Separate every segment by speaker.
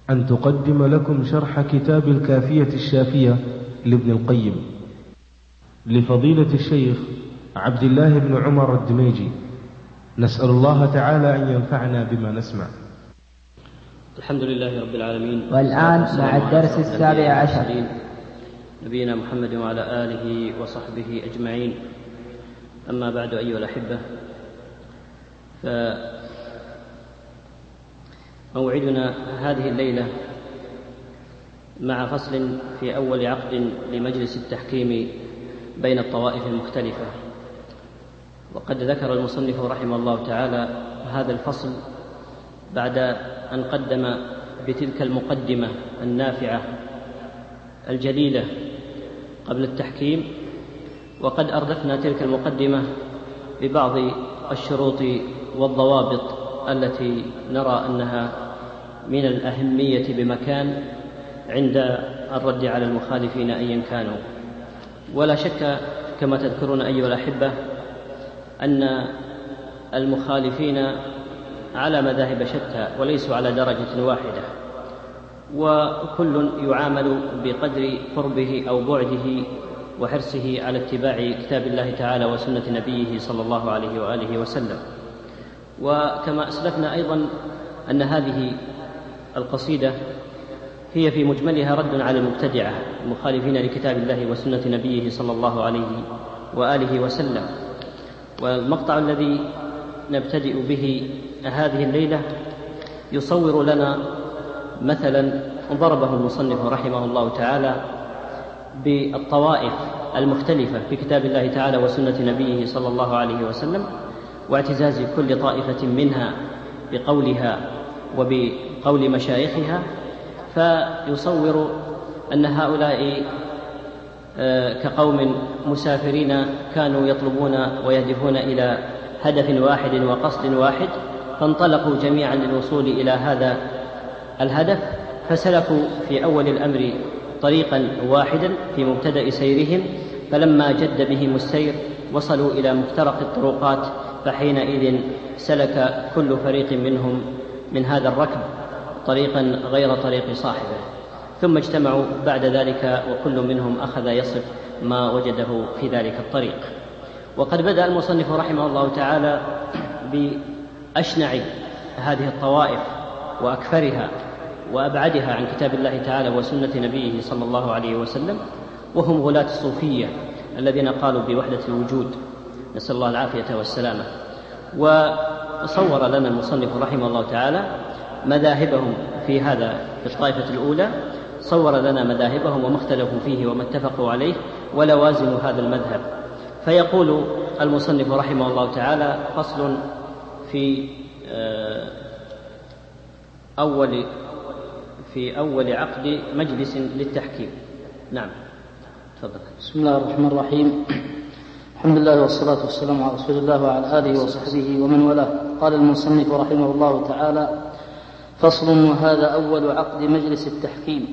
Speaker 1: أن تقدم لكم شرح كتاب الكافية الشافية لابن القيم لفضيلة الشيخ عبد الله بن عمر الدميجي. نسأل الله تعالى أن ينفعنا بما نسمع.
Speaker 2: الحمد لله رب العالمين.
Speaker 3: والآن مع الدرس 17
Speaker 2: نبينا محمد وعلى آله وصحبه أجمعين. أما بعد، أيها الأحبة، فموعدنا هذه الليلة مع فصل في أول عقد لمجلس التحكيم بين الطوائف المختلفة. وقد ذكر المصنف رحمه الله تعالى هذا الفصل بعد أن قدم بتلك المقدمة النافعة الجليلة قبل التحكيم، وقد أردفنا تلك المقدمة ببعض الشروط والضوابط التي نرى أنها من الأهمية بمكان عند الرد على المخالفين أيا كانوا. ولا شك كما تذكرون أيها الأحبة أن المخالفين على مذاهب شتى وليسوا على درجة واحدة، وكل يعامل بقدر قربه أو بعده وحرصه على اتباع كتاب الله تعالى وسنة نبيه صلى الله عليه وآله وسلم. وكما أسلفنا أيضا أن هذه القصيدة هي في مجملها رد على المبتدعة المخالفين لكتاب الله وسنة نبيه صلى الله عليه وآله وسلم. والمقطع الذي نبتدئ به هذه الليلة يصور لنا مثلا ضربه المصنف رحمه الله تعالى بالطوائف المختلفة في كتاب الله تعالى وسنة نبيه صلى الله عليه وسلم، واعتزاز كل طائفة منها بقولها وبقول مشايخها، فيصور أن هؤلاء كقوم مسافرين كانوا يطلبون ويهدفون إلى هدف واحد وقصد واحد، فانطلقوا جميعا للوصول إلى هذا الهدف، فسلكوا في أول الأمر طريقا واحدا في مبتدأ سيرهم، فلما جد بهم السير وصلوا إلى مفترق الطرقات، فحينئذ سلك كل فريق منهم من هذا الركب طريقا غير طريق صاحبه، ثم اجتمعوا بعد ذلك وكل منهم أخذ يصف ما وجده في ذلك الطريق. وقد بدأ المصنف رحمه الله تعالى بأشنع هذه الطوائف وأكثرها وأبعدها عن كتاب الله تعالى وسنة نبيه صلى الله عليه وسلم، وهم غلاة الصوفية الذين قالوا بوحدة الوجود، نسأل الله العافية والسلامة. وصور لنا المصنف رحمه الله تعالى مذاهبهم في الطائفة الأولى، صور لنا مذاهبهم وما اختلفوا فيه وما اتفقوا عليه ولوازم هذا المذهب. فيقول المصنف رحمه الله تعالى: فصل في أول عقد مجلس للتحكيم. نعم، تفضل.
Speaker 4: بسم الله الرحمن الرحيم. الحمد لله والصلاة والسلام على رسول الله وعلى آله وصحبه ومن والاه. قال المصنف رحمه الله تعالى: فصل: وهذا أول عقد مجلس التحكيم.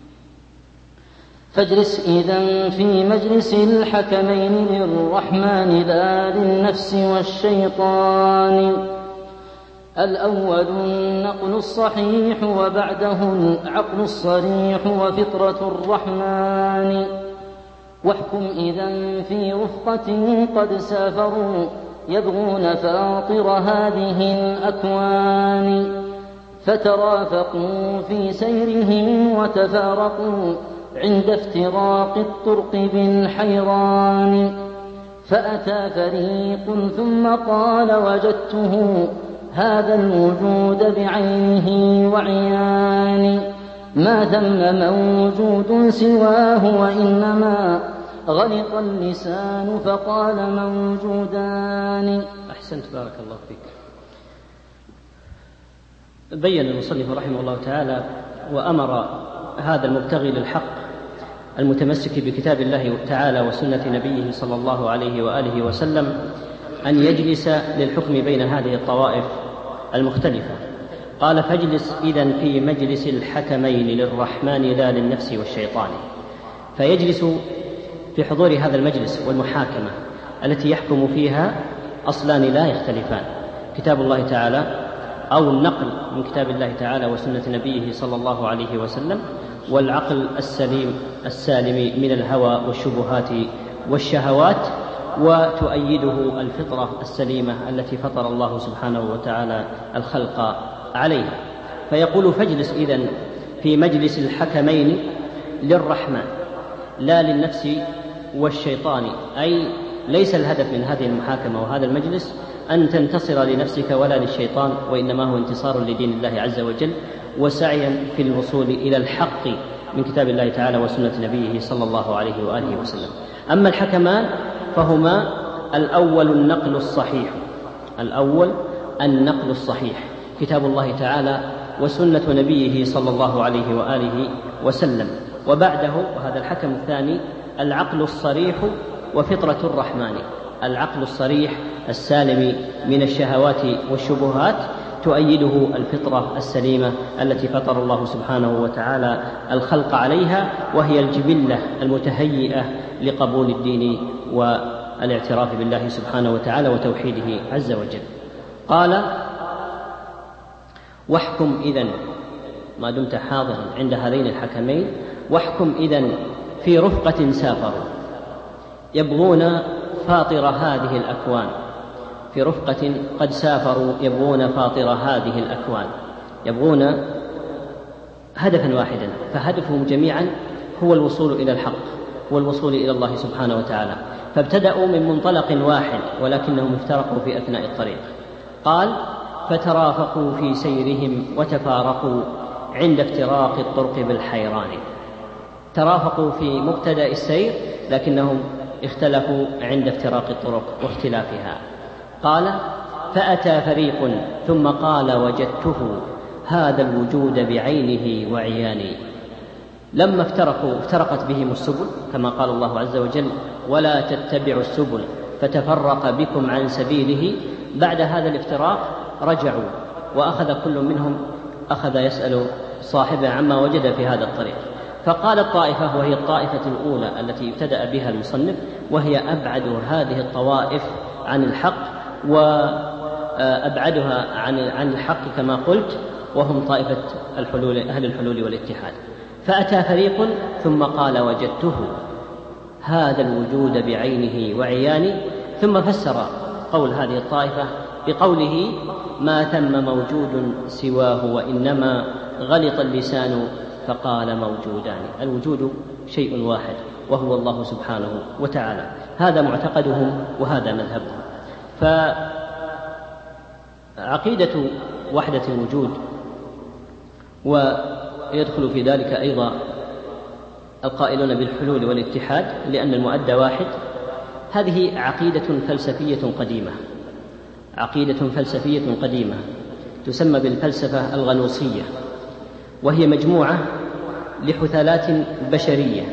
Speaker 4: فاجلس إذن في مجلس الحكمين للرحمن لا للنفس والشيطان. الأول النقل الصحيح وبعده العقل الصريح وفطرة الرحمن. واحكم إذن في رفقة قد سافروا يبغون فاطر هذه الأكوان، فترافقوا في سيرهم وتفارقوا عند افتراق الطرق بالحيران. فأتى فريق ثم قال: وجدته هذا الوجود بعينه وعيان، ما ثم موجود سواه وإنما غلط اللسان فقال موجودان.
Speaker 2: أحسنت، بارك الله فيك. بين المصنف رحمه الله تعالى وأمر هذا المبتغي للحق المتمسك بكتاب الله تعالى وسنة نبيه صلى الله عليه وآله وسلم أن يجلس للحكم بين هذه الطوائف المختلفة. قال: فاجلس إذن في مجلس الحكمين للرحمن لا للنفس والشيطان. فيجلس في حضور هذا المجلس والمحاكمة التي يحكم فيها أصلان لا يختلفان: كتاب الله تعالى أو النقل من كتاب الله تعالى وسنة نبيه صلى الله عليه وسلم، والعقل السالم من الهوى والشبهات والشهوات، وتؤيده الفطرة السليمة التي فطر الله سبحانه وتعالى الخلق عليها. فيقول: فاجلس إذن في مجلس الحكمين للرحمن لا للنفس والشيطان، أي ليس الهدف من هذه المحاكمة وهذا المجلس أن تنتصر لنفسك ولا للشيطان، وإنما هو انتصار لدين الله عز وجل وسعيا في الوصول إلى الحق من كتاب الله تعالى وسنة نبيه صلى الله عليه وآله وسلم. أما الحكمان فهما: الأول النقل الصحيح كتاب الله تعالى وسنة نبيه صلى الله عليه وآله وسلم، وبعده وهذا الحكم الثاني العقل الصريح وفطرة الرحمن، العقل الصريح السالم من الشهوات والشبهات تؤيده الفطرة السليمة التي فطر الله سبحانه وتعالى الخلق عليها، وهي الجبلة المتهيئة لقبول الدين والاعتراف بالله سبحانه وتعالى وتوحيده عز وجل. قال: واحكم إذن، ما دمت حاضرا عند هذين الحكمين، واحكم إذن في رفقة سافروا يبغون فاطر هذه الأكوان، في رفقة قد سافروا يبغون فاطر هذه الأكوان، يبغون هدفا واحدا، فهدفهم جميعا هو الوصول إلى الحق والوصول إلى الله سبحانه وتعالى، فابتدأوا من منطلق واحد ولكنهم افترقوا في أثناء الطريق. قال: فترافقوا في سيرهم وتفارقوا عند افتراق الطرق بالحيران. ترافقوا في مبتدأ السير لكنهم اختلفوا عند افتراق الطرق واختلافها. قال: فأتى فريق ثم قال: وجدته هذا الوجود بعينه وعياني. لما افترقت بهم السبل كما قال الله عز وجل: ولا تتبعوا السبل فتفرق بكم عن سبيله. بعد هذا الافتراق رجعوا، وأخذ كل منهم يسأل صاحبه عما وجد في هذا الطريق. فقال الطائفة، وهي الطائفة الأولى التي ابتدأ بها المصنف، وهي أبعد هذه الطوائف عن الحق وأبعدها عن الحق كما قلت، وهم طائفة أهل الحلول والاتحاد. فأتى فريق ثم قال: وجدته هذا الوجود بعينه وعياني، ثم فسر قول هذه الطائفة بقوله: ما ثم موجود سواه وإنما غلط اللسان فقال موجودان. الوجود شيء واحد وهو الله سبحانه وتعالى، هذا معتقدهم وهذا مذهبهم. فعقيدة وحدة الوجود، ويدخل في ذلك أيضا القائلون بالحلول والاتحاد لأن المؤدى واحد، هذه عقيدة فلسفية قديمة تسمى بالفلسفة الغنوصية، وهي مجموعة لحثالات بشرية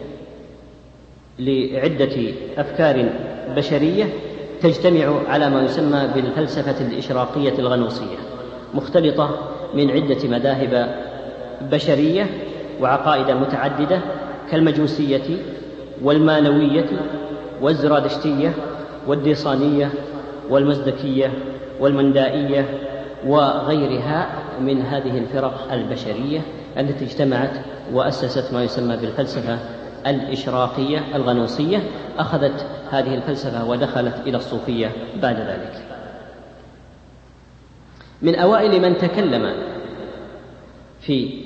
Speaker 2: لعدة أفكار بشرية تجتمع على ما يسمى بالفلسفة الإشراقية الغنوصية، مختلطة من عدة مذاهب بشرية وعقائد متعددة كالمجوسية والمانوية والزرادشتية والديصانية والمزدكية والمندائية وغيرها من هذه الفرق البشرية التي اجتمعت وأسست ما يسمى بالفلسفة الإشراقية الغنوصية. أخذت هذه الفلسفة ودخلت إلى الصوفية بعد ذلك. من أوائل من تكلم في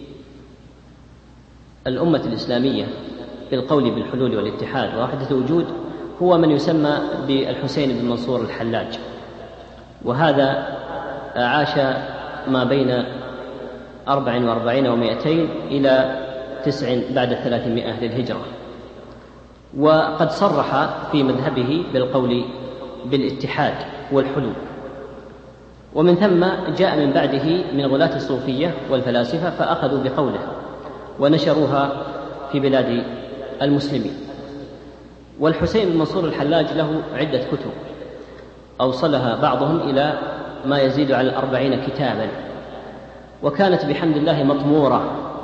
Speaker 2: الأمة الإسلامية بالقول بالحلول والاتحاد ووحدة الوجود هو من يسمى بالحسين بن منصور الحلاج، وهذا عاش ما بين 44 و200 إلى 9 بعد 300 للهجرة، وقد صرح في مذهبه بالقول بالاتحاد والحلول، ومن ثم جاء من بعده من غلاة الصوفية والفلاسفة فأخذوا بقوله ونشروها في بلاد المسلمين. والحسين بن منصور الحلاج له عدة كتب أوصلها بعضهم إلى ما يزيد على 40 كتابا، وكانت بحمد الله مطمورة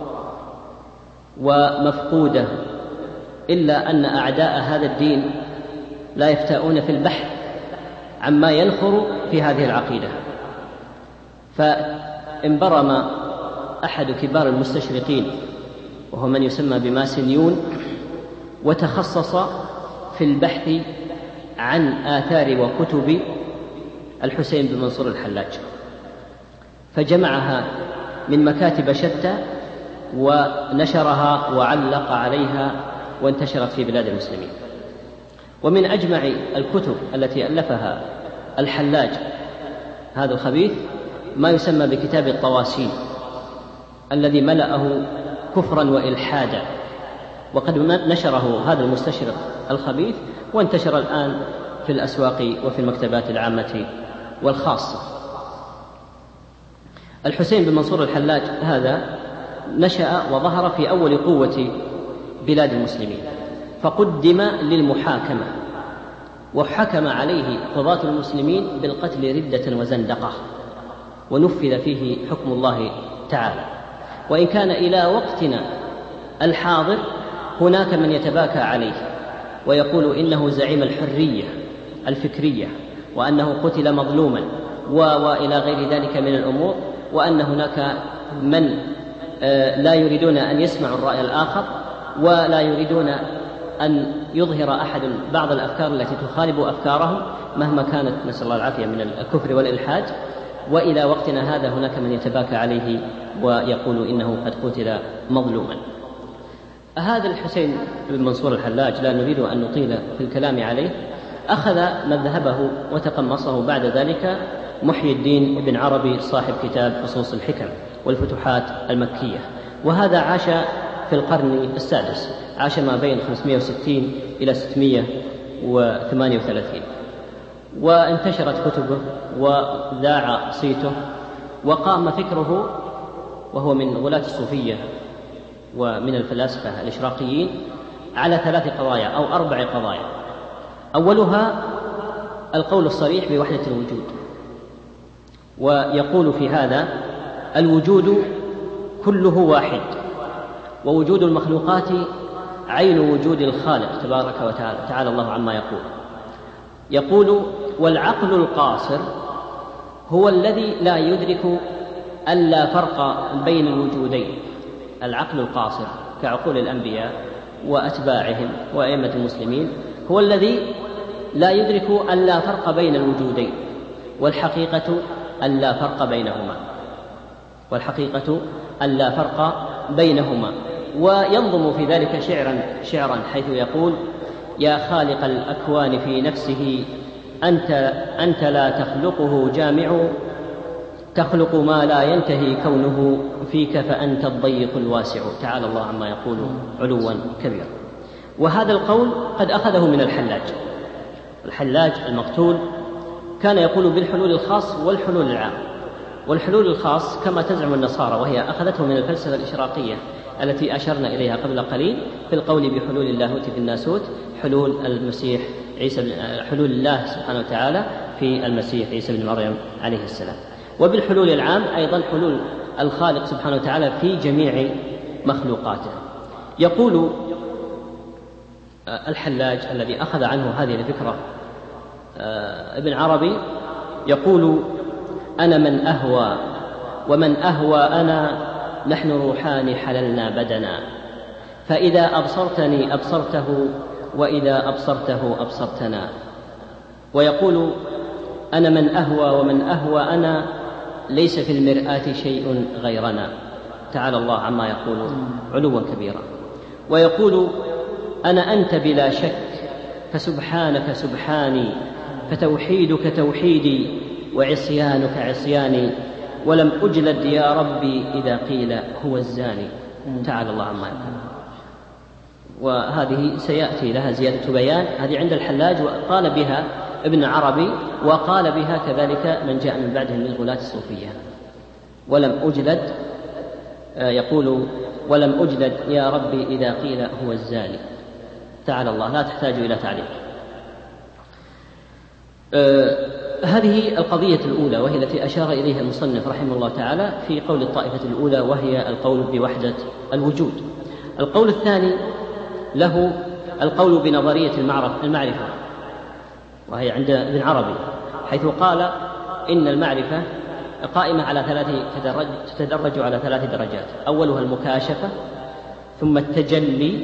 Speaker 2: ومفقودة، إلا أن أعداء هذا الدين لا يفتاؤون في البحث عما ينخر في هذه العقيدة، فانبرم أحد كبار المستشرقين وهو من يسمى بماسنيون، وتخصص في البحث عن آثار وكتب الحسين بن منصور الحلاج، فجمعها من مكاتب شتى ونشرها وعلق عليها وانتشرت في بلاد المسلمين. ومن أجمع الكتب التي ألفها الحلاج هذا الخبيث ما يسمى بكتاب الطواسين الذي ملأه كفرا وإلحادا، وقد نشره هذا المستشرق الخبيث وانتشر الآن في الأسواق وفي المكتبات العامة والخاصة. الحسين بن منصور الحلاج هذا نشأ وظهر في أول قوة بلاد المسلمين، فقدم للمحاكمة وحكم عليه قضاة المسلمين بالقتل ردة وزندقة، ونفذ فيه حكم الله تعالى. وإن كان إلى وقتنا الحاضر هناك من يتباكى عليه ويقول إنه زعيم الحرية الفكرية، وأنه قتل مظلوما وإلى غير ذلك من الأمور، وأن هناك من لا يريدون أن يسمعوا الرأي الآخر ولا يريدون أن يظهر أحد بعض الأفكار التي تخالف أفكارهم مهما كانت، نسأل الله العافية، من الكفر والإلحاد. وإلى وقتنا هذا هناك من يتباكى عليه ويقول إنه قد قتل مظلوما. هذا الحسين بن منصور الحلاج لا نريد أن نطيل في الكلام عليه، أخذ مذهبه وتقمصه بعد ذلك محي الدين ابن عربي صاحب كتاب فصوص الحكم والفتوحات المكية، وهذا عاش في القرن السادس، عاش ما بين 560 إلى 638، وانتشرت كتبه وذاع صيته، وقام فكره وهو من غلاة الصوفية ومن الفلاسفة الإشراقيين على 3 قضايا أو 4 قضايا. أولها القول الصريح بوحدة الوجود، ويقول في هذا: الوجود كله واحد، ووجود المخلوقات عين وجود الخالق تبارك وتعالى، تعالى الله عما يقول: والعقل القاصر هو الذي لا يدرك أن لا فرق بين الوجودين. العقل القاصر كعقول الأنبياء وأتباعهم وأئمة المسلمين هو الذي لا يدرك أن لا فرق بين الوجودين، والحقيقة أن لا فرق بينهما، والحقيقة أن لا فرق بينهما. وينظم في ذلك شعرا حيث يقول: يا خالق الأكوان في نفسه أنت لا تخلقه جامع، تخلق ما لا ينتهي كونه فيك فأنت الضيق الواسع، تعالى الله عما يقول علوا كبيرا. وهذا القول قد أخذه من الحلاج المقتول، كان يقول بالحلول الخاص والحلول العام. والحلول الخاص كما تزعم النصارى، وهي أخذته من الفلسفة الإشراقية التي أشرنا إليها قبل قليل في القول بحلول اللاهوت في الناسوت، حلول المسيح عيسى، حلول الله سبحانه وتعالى في المسيح عيسى بن مريم عليه السلام. وبالحلول العام أيضا حلول الخالق سبحانه وتعالى في جميع مخلوقاته. يقول الحلاج الذي أخذ عنه هذه الفكرة ابن عربي، يقول: أنا من أهوى ومن أهوى أنا، نحن روحان حللنا بدنا، فإذا أبصرتني أبصرته وإذا أبصرته أبصرتنا. ويقول: أنا من أهوى ومن أهوى أنا، ليس في المرآة شيء غيرنا، تعالى الله عما يقول علوا كبيرا. ويقول: أنا أنت بلا شك، فسبحانك سبحاني، فتوحيدك توحيدي، وعصيانك عصياني، ولم أجلد يا ربي إذا قيل هو الزاني، تعالى الله عما يقول. وهذه سيأتي لها زيادة بيان، هذه عند الحلاج وقال بها ابن عربي، وقال بها كذلك من جاء من بعدهم من غلاة الصوفية. ولم أجلد، يقول: ولم أجلد يا ربي إذا قيل هو الزاني، تعالى الله، لا تحتاج إلى تعليق. هذه القضية الأولى، وهي التي أشار إليها المصنف رحمه الله تعالى في قول الطائفة الأولى، وهي القول بوحدة الوجود. القول الثاني له القول بنظرية المعرفة، وهي عند ابن عربي، حيث قال: إن المعرفة قائمة على تتدرج على 3 درجات. أولها المكاشفة، ثم التجلي،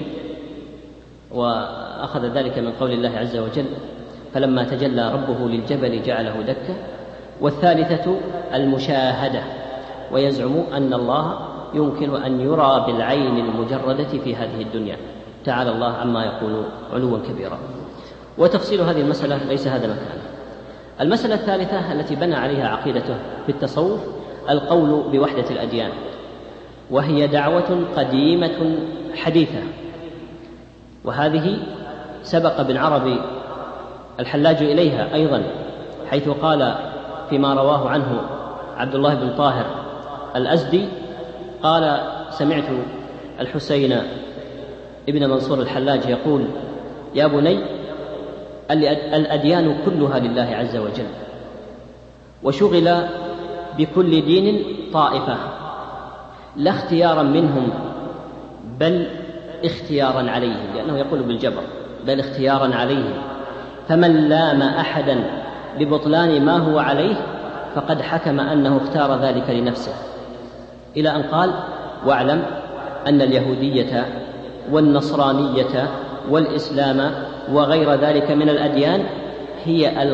Speaker 2: وأخذ ذلك من قول الله عز وجل: فلما تجلى ربه للجبل جعله دكا. والثالثة المشاهدة، ويزعم أن الله يمكن أن يرى بالعين المجردة في هذه الدنيا، تعالى الله عما يقول علوا كبيرا. وتفصيل هذه المسألة ليس هذا مكانه. المسألة الثالثة التي بنى عليها عقيدته في التصوف القول بوحدة الأديان، وهي دعوة قديمة حديثة، وهذه سبق ابن عربي الحلاج إليها أيضا، حيث قال فيما رواه عنه عبد الله بن طاهر الأزدي قال: سمعت الحسين ابن منصور الحلاج يقول: يا بني، الأديان كلها لله عز وجل، وشغل بكل دين طائفة، لا اختيارا منهم بل اختيارا عليهم، لأنه يقول بالجبر، بل اختيارا عليهم، فمن لام أحدا ببطلان ما هو عليه فقد حكم أنه اختار ذلك لنفسه، إلى أن قال: واعلم أن اليهودية والنصرانية والإسلام وغير ذلك من الأديان هي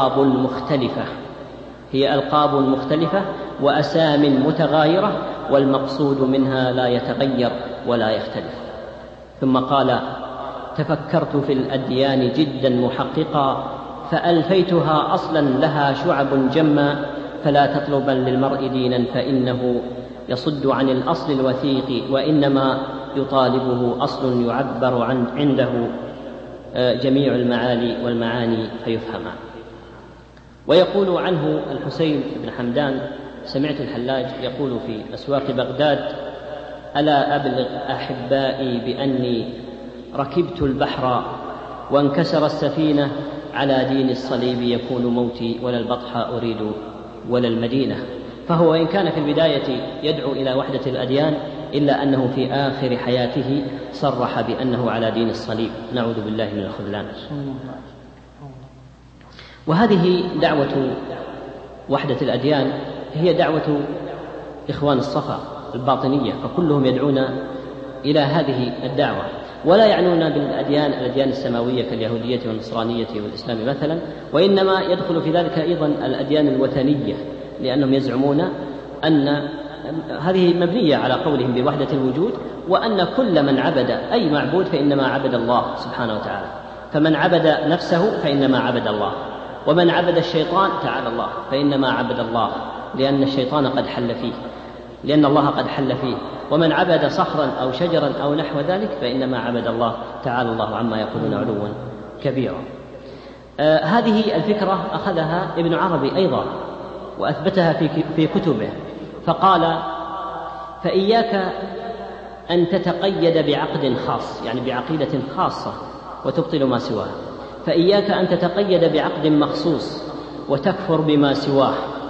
Speaker 2: ألقاب مختلفة وأسام متغايرة، والمقصود منها لا يتغير ولا يختلف. ثم قال: تفكرت في الأديان جدا محققا، فألفيتها أصلا لها شعب جما، فلا تطلبا للمرء دينا فإنه يصد عن الأصل الوثيق، وإنما يطالبه أصل يعبر عنده جميع المعالي والمعاني فيفهما. ويقول عنه الحسين بن حمدان: سمعت الحلاج يقول في أسواق بغداد: ألا أبلغ أحبائي بأني ركبت البحر وانكسر السفينة، على دين الصليب يكون موتي، ولا البطح أريد ولا المدينة. فهو إن كان في البداية يدعو إلى وحدة الأديان، إلا أنه في آخر حياته صرح بأنه على دين الصليب، نعوذ بالله من الخذلان. وهذه دعوة وحدة الأديان هي دعوة إخوان الصفا الباطنية، فكلهم يدعون إلى هذه الدعوة، ولا يعنون الأديان السماوية كاليهودية والنصرانية والإسلام مثلا، وإنما يدخل في ذلك أيضا الأديان الوثنية، لأنهم يزعمون أن هذه مبنية على قولهم بوحدة الوجود، وأن كل من عبد أي معبود فإنما عبد الله سبحانه وتعالى، فمن عبد نفسه فإنما عبد الله، ومن عبد الشيطان تعالى الله فإنما عبد الله، لأن الشيطان قد حل فيه، لأن الله قد حل فيه، ومن عبد صخرا أو شجرا أو نحو ذلك فإنما عبد الله، تعالى الله عما يقولون علوا كبيرا. هذه الفكرة أخذها ابن عربي أيضا وأثبتها في كتبه، فقال: فإياك أن تتقيد بعقد خاص، يعني بعقيدة خاصة وتبطل ما سواه، فإياك أن تتقيد بعقد مخصوص وتكفر بما سواه.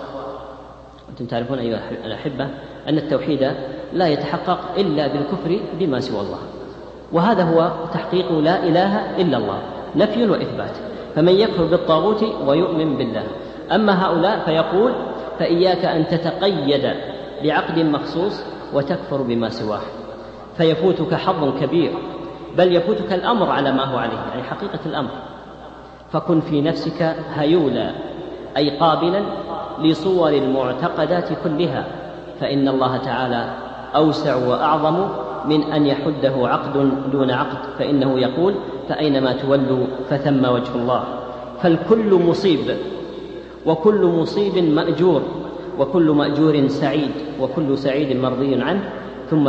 Speaker 2: أنتم تعرفون أيها الأحبة أن التوحيد لا يتحقق إلا بالكفر بما سوى الله، وهذا هو تحقيق لا إله إلا الله، نفي وإثبات. فمن يكفر بالطاغوت ويؤمن بالله. أما هؤلاء فيقول: فإياك أن تتقيد بعقد مخصوص وتكفر بما سواه، فيفوتك حظ كبير، بل يفوتك الأمر على ما هو عليه، يعني حقيقة الأمر. فكن في نفسك هيولا، أي قابلا لصور المعتقدات كلها، فإن الله تعالى أوسع وأعظم من أن يحده عقد دون عقد، فإنه يقول: فأينما تولوا فثم وجه الله. فالكل مصيب، وكل مصيب مأجور، وكل مأجور سعيد، وكل سعيد مرضي عنه. ثم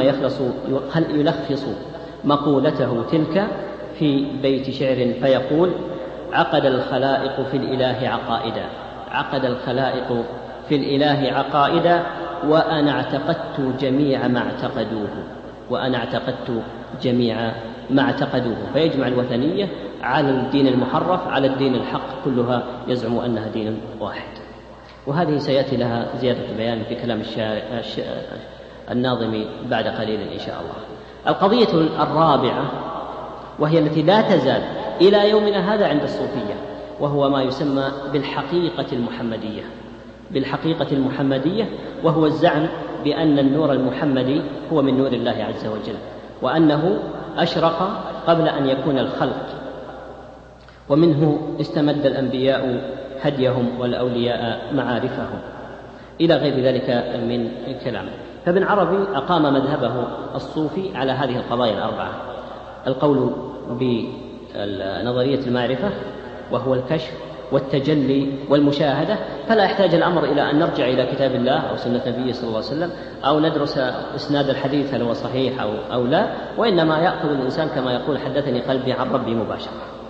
Speaker 2: يلخص مقولته تلك في بيت شعر فيقول: عقد الخلائق في الإله عقائدا، عقد الخلائق في الإله عقائدا، وأنا اعتقدت جميع ما اعتقدوه، وأنا اعتقدت جميع ما اعتقدوه. فيجمع الوثنية على الدين المحرف على الدين الحق، كلها يزعم أنها دين واحد. وهذه سيأتي لها زيادة بيان في كلام الناظم بعد قليل إن شاء الله. القضية الرابعة، وهي التي لا تزال إلى يومنا هذا عند الصوفية، وهو ما يسمى بالحقيقة المحمدية. بالحقيقة المحمدية، وهو الزعم بأن النور المحمدي هو من نور الله عز وجل، وأنه أشرق قبل أن يكون الخلق، ومنه استمد الأنبياء هديهم والأولياء معارفهم، إلى غير ذلك من الكلام. فابن عربي أقام مذهبه الصوفي على هذه القضايا الأربعة: القول بنظرية المعرفة، وهو الكشف والتجلي والمشاهدة، فلا يحتاج الأمر إلى أن نرجع إلى كتاب الله أو سنة النبي صلى الله عليه وسلم أو ندرس إسناد الحديث هل هو صحيح أو لا، وإنما يأخذ الإنسان كما يقول حدثني قلبي عن ربي مباشرة.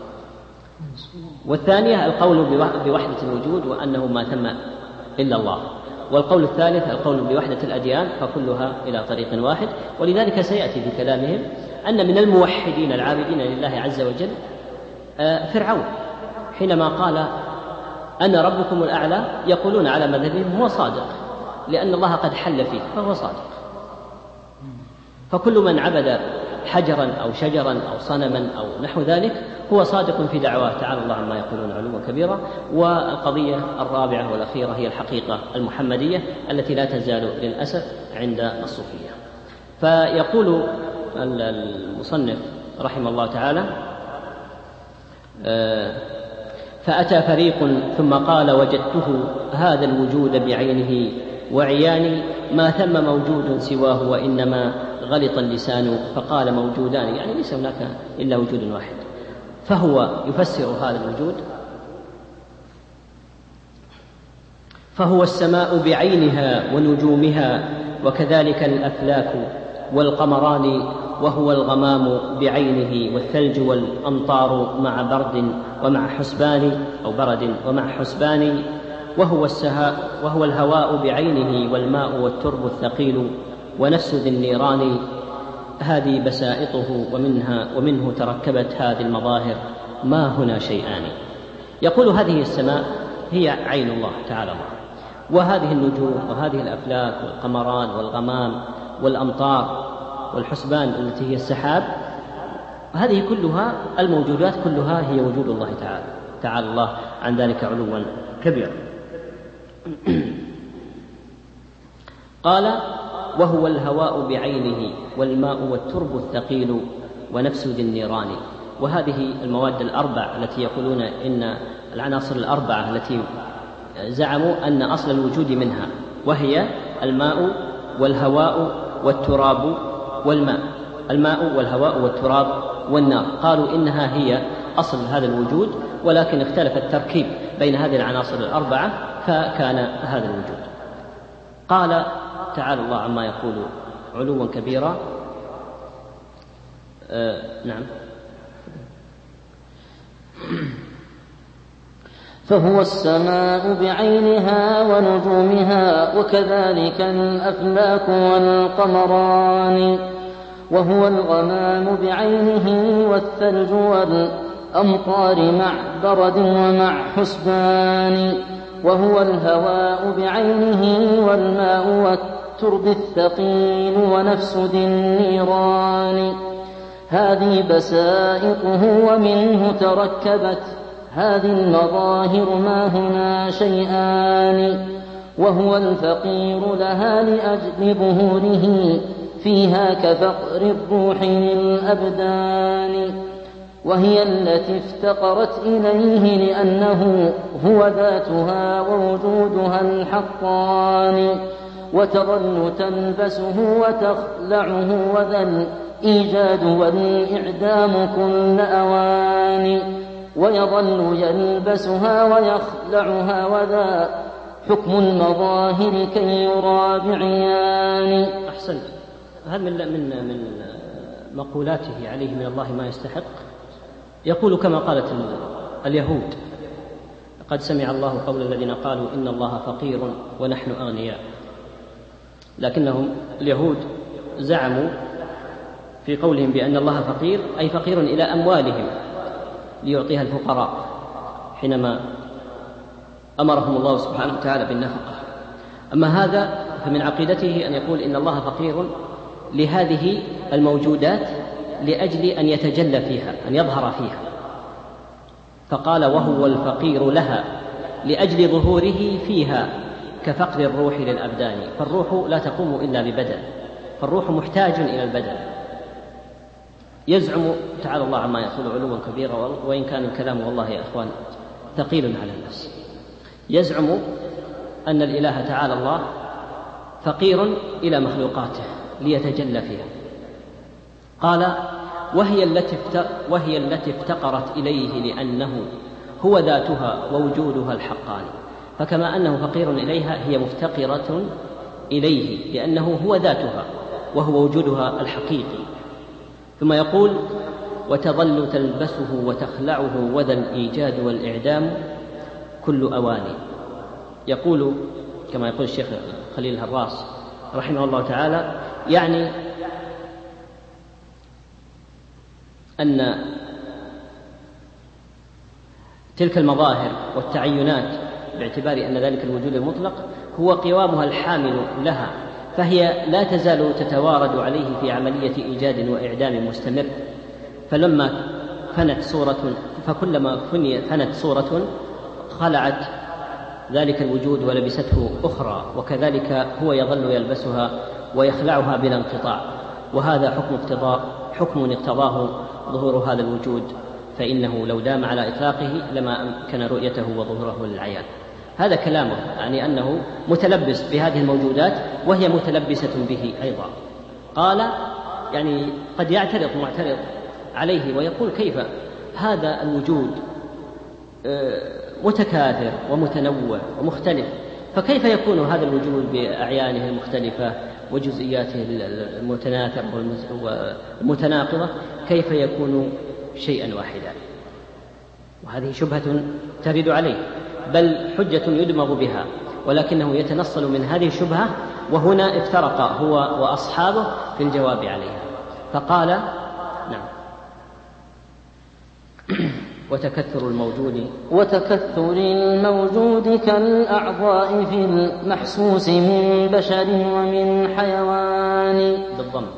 Speaker 2: والثانية القول بوحدة الوجود وأنه ما ثم إلا الله. والقول الثالث القول بوحدة الأديان، فكلها إلى طريق واحد. ولذلك سيأتي في كلامهم أن من الموحدين العابدين لله عز وجل فرعون، حينما قال أنا ربكم الأعلى، يقولون على مذهبهم هو صادق لأن الله قد حل فيه فهو صادق. فكل من عبد حجرا أو شجرا أو صنما أو نحو ذلك هو صادق في دعواه، تعالى الله عما يقولون علوا كبيرا. والقضية الرابعة والأخيرة هي الحقيقة المحمدية التي لا تزال للأسف عند الصوفية. فيقول المصنف رحمه الله تعالى: فأتى فريق ثم قال وجدته هذا الوجود بعينه وعياني، ما ثم موجود سواه وإنما غلط اللسان فقال موجودان، يعني ليس هناك إلا وجود واحد. فهو يفسر هذا الوجود: فهو السماء بعينها ونجومها، وكذلك الأفلاك والقمران، وهو الغمام بعينه والثلج والأمطار مع برد ومع حسبان أو برد ومع حسبان، وهو الهواء بعينه والماء والترب الثقيل ونفس ذي النيران. هذه بسائطه ومنه تركبت هذه المظاهر، ما هنا شيئان. يقول هذه السماء هي عين الله تعالى الله، وهذه النجوم وهذه الأفلاك والقمران والغمام والأمطار والحسبان التي هي السحاب، هذه كلها الموجودات كلها هي وجود الله تعالى الله عن ذلك علوا كبيرا. قال: وهو الهواء بعينه والماء والترب الثقيل ونفس ذي النيران. وهذه المواد الأربع التي يقولون إن العناصر الأربعة التي زعموا أن أصل الوجود منها، وهي الماء والهواء والتراب والماء، الماء والهواء والتراب والنار، قالوا إنها هي أصل هذا الوجود، ولكن اختلف التركيب بين هذه العناصر الأربعة فكان هذا الوجود. قال تعالى الله عما يقول علوا كبيرا. نعم.
Speaker 4: فهو السماء بعينها ونجومها، وكذلك الأفلاك والقمران، وهو الغمام بعينه والثلج والأمطار مع برد ومع حسبان، وهو الهواء بعينه والماء والترب الثقيل ونفس ذي النيران. هذه بسائطه ومنه تركبت هذه المظاهر، ما هنا شيئان. وهو الفقير لها لأجل ظهوره فيها كفقر الروح للأبدان، وهي التي افتقرت إليه لأنه هو ذاتها ووجودها الحقان، وتظل تلبسه وتخلعه، وذا الإيجاد والإعدام كل أوان، ويظل يلبسها ويخلعها، وذا حكم المظاهر كي يرى بعيان.
Speaker 2: أحسن. هذا من مقولاته عليه من الله ما يستحق. يقول كما قالت اليهود: قد سمع الله قول الذين قالوا إن الله فقير ونحن أغنياء. لكنهم اليهود زعموا في قولهم بأن الله فقير أي فقير إلى أموالهم ليعطيها الفقراء، حينما أمرهم الله سبحانه وتعالى بالنفقة. أما هذا فمن عقيدته أن يقول إن الله فقير لهذه الموجودات لأجل أن يتجلى فيها، أن يظهر فيها، فقال: وهو الفقير لها لأجل ظهوره فيها كفقد الروح للأبدان، فالروح لا تقوم إلا ببدن، فالروح محتاج إلى البدن. يزعم تعالى الله عما يقول علوا كبيرا، وإن كان الكلام والله يا إخوان ثقيل على النفس، يزعم أن الإله تعالى الله فقير إلى مخلوقاته ليتجلى فيها. قال وهي التي افتقرت إليه لأنه هو ذاتها ووجودها الحقاني، فكما أنه فقير إليها هي مفتقرة إليه لأنه هو ذاتها وهو وجودها الحقيقي. ثم يقول وتظل تلبسه وتخلعه وذا الإيجاد والإعدام كل أواني. يقول كما يقول الشيخ خليل الهراس رحمه الله تعالى، يعني أن تلك المظاهر والتعينات باعتبار أن ذلك الوجود المطلق هو قوامها الحامل لها، فهي لا تزال تتوارد عليه في عملية إيجاد وإعدام مستمر، فكلما فنت صورة خلعت ذلك الوجود ولبسته أخرى، وكذلك هو يظل يلبسها ويخلعها بلا انقطاع. وهذا حكم اقتضاه ظهور هذا الوجود، فإنه لو دام على إطلاقه لما أمكن رؤيته وظهوره للعيان. هذا كلامه، يعني أنه متلبس بهذه الموجودات وهي متلبسة به أيضا. قال يعني قد يعترض معترض عليه ويقول كيف هذا الوجود متكاثر ومتنوع ومختلف، فكيف يكون هذا الوجود بأعيانه المختلفة وجزئياته المتناثرة والمتناقضة كيف يكون شيئا واحدا؟ وهذه شبهة ترد عليه، بل حجة يدمغ بها، ولكنه يتنصل من هذه الشبهة، وهنا افترق هو وأصحابه في الجواب عليها. فقال نعم وتكثر الموجود كالأعضاء في المحسوس من بشر ومن حيوان. بالضم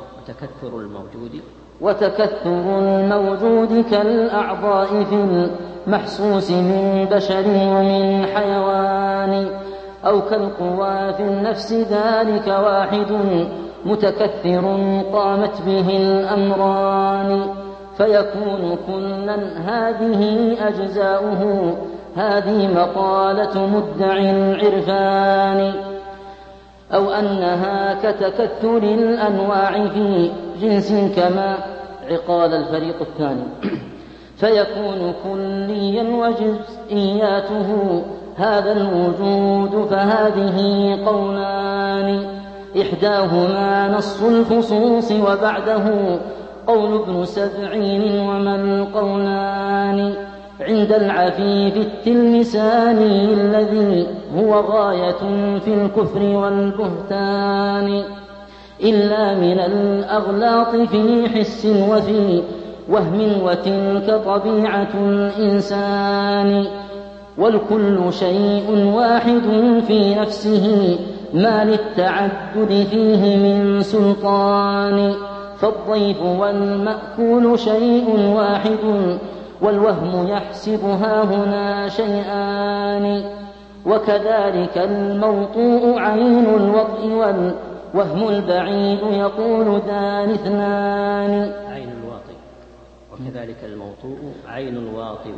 Speaker 2: وتكثر الموجود كالأعضاء في المحسوس من بشر ومن حيوان، أو كالقوى في النفس ذلك واحد متكثر قامت به الأمران، فيكون كلا هذه أجزاؤه، هذه مقالة مدعي العرفان، أو أنها كتكثر الأنواع في جنس كما عقال الفريق الثاني، فيكون كليا وجزئياته هذا الوجود، فهذه قولان، إحداهما نص الخصوص وبعده قول ابن سبعين، وما القولان عند العفيف التلمساني الذي هو غاية في الكفر والبهتان، إلا من الأغلاط في حس وفي وهم، وتلك طبيعة الإنسان، والكل شيء واحد في نفسه ما للتعدد فيه من سلطان، فالضيف والمأكول شيء واحد، والوهم يحسبها هنا شيئان، وكذلك الموطوء عين الوطء والوهم البعيد يقول ذان اثنان. وكذلك الموطوء عين الواطي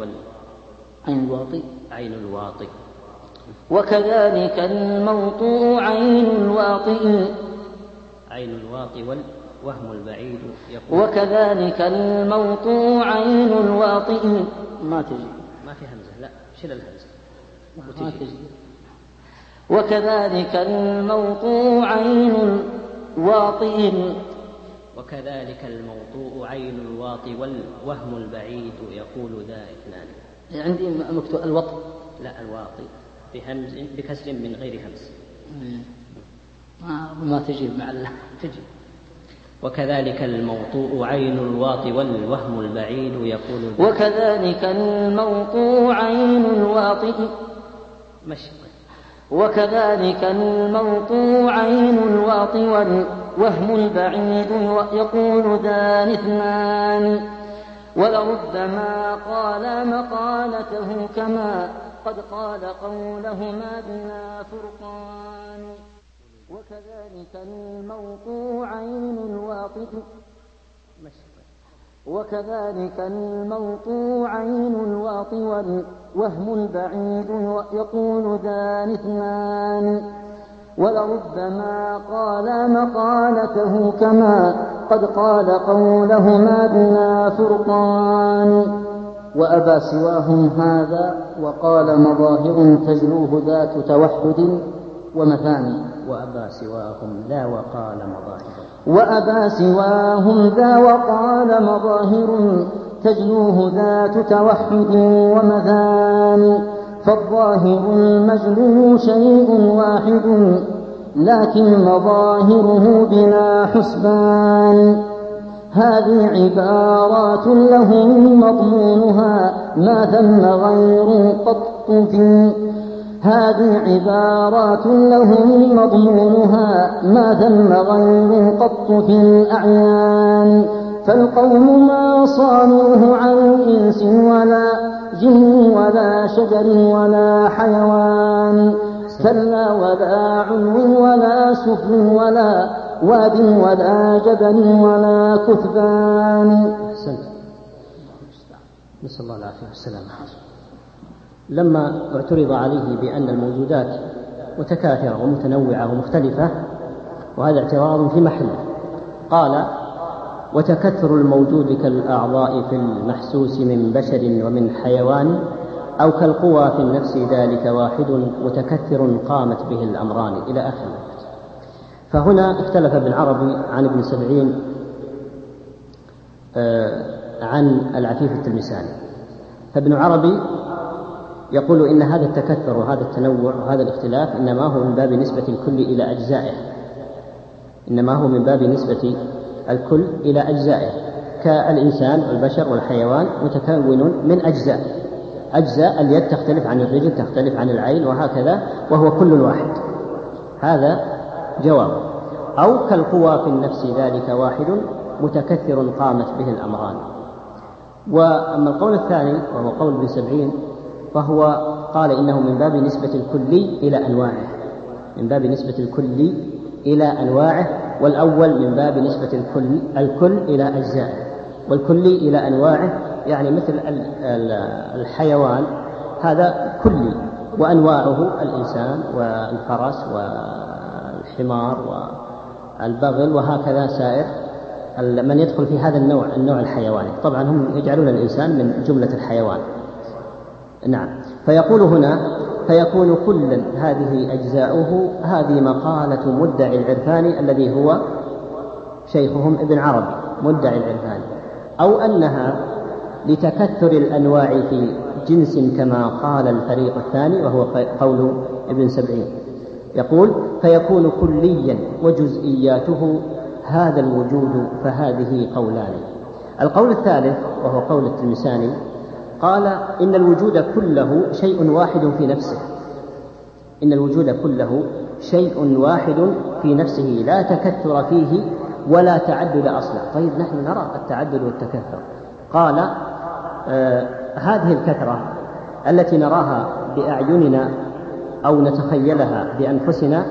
Speaker 4: وكذلك الموطوء عين الواطي
Speaker 2: والوهم البعيد يقول،
Speaker 4: وكذلك الموطوء عين الواطي ما تجي،
Speaker 2: ما في همزة، لا شيل الهمزة
Speaker 4: ما تجي. وكذلك الموطوء عين الواطي،
Speaker 2: وكذلك الموطوء عين الواطي والوهم البعيد يقول ذا اثنان.
Speaker 4: عندي مكتوب الوطء،
Speaker 2: لا الواطي بهمز بكسر من غير همز.
Speaker 4: ما تجي مع
Speaker 2: تجي. وكذلك الموطوء عين الواطي والوهم البعيد يقول ذا.
Speaker 4: وكذلك الموطوء عين الواطي وكذلك الموطوء عين الواطي والوهم البعيد يقول ذان اثنان، ولربما قال مقالته كما قد قال قولهما بلا فرقان. وكذلك الموطوع عين الواطي والوهم البعيد يقول ذان اثنان. ولربما قال مقالته كما قد قال قولهما بلا فرقان. وأبى سواهم هذا وقال مظاهر تجلوه ذات توحد ومثاني.
Speaker 2: وأبى سواهم ذا وقال مظاهر
Speaker 4: تجلوه ذات توحد ومثاني. فالظاهر المجلو شيء واحد لكن مظاهره بلا حسبان. هذه عبارات لهم مضمونها ما ثم غير قط في الأعيان. فالقوم ما صانوه عن إنس ولا جن ولا شجر ولا حيوان. كلا ولا علو ولا سفل ولا واد ولا جبل ولا كثبان.
Speaker 2: نسأل الله العافية والسلامة. لما اعترض عليه بأن الموجودات متكاثرة ومتنوعة ومختلفة، وهذا اعتراض في محله، قال: وتكثر الموجود كالأعضاء في المحسوس من بشر ومن حيوان، أو كالقوى في النفس ذلك واحد متكثر قامت به الأمران، إلى آخره. فهنا اختلف ابن عربي عن ابن سبعين عن العفيف التلمساني. فابن عربي يقول إن هذا التكثر وهذا التنوع وهذا الاختلاف إنما هو من باب نسبة الكل إلى أجزائه، كالإنسان والبشر والحيوان متكون من أجزاء اليد تختلف عن الرجل، تختلف عن العين، وهكذا، وهو كل واحد. هذا جواب. أو كالقوى في النفس ذلك واحد متكثر قامت به الأمران. وأما القول الثاني وهو قول ابن سبعين، فهو قال إنه من باب نسبة الكل إلى أنواعه، والأول من باب نسبة الكل إلى أجزائه، والكل إلى أنواعه، يعني مثل الحيوان هذا كلي، وأنواعه الإنسان والفرس والحمار والبغل، وهكذا سائر من يدخل في هذا النوع الحيواني. طبعا هم يجعلون الإنسان من جملة الحيوان. نعم. فيقول هنا: فيكون كلا هذه أجزاؤه. هذه مقالة مدعي العرفان الذي هو شيخهم ابن عربي، مدعي العرفان، أو أنها لتكثر الأنواع في جنس كما قال الفريق الثاني، وهو قول ابن سبعين. يقول: فيكون كليا وجزئياته هذا الوجود، فهذه قولان. القول الثالث وهو قول التلمساني قال: إن الوجود كله شيء واحد في نفسه لا تكثر فيه ولا تعدد أصلا. طيب نحن نرى التعدد والتكثر. قال: هذه الكثرة التي نراها بأعيننا أو نتخيلها بأنفسنا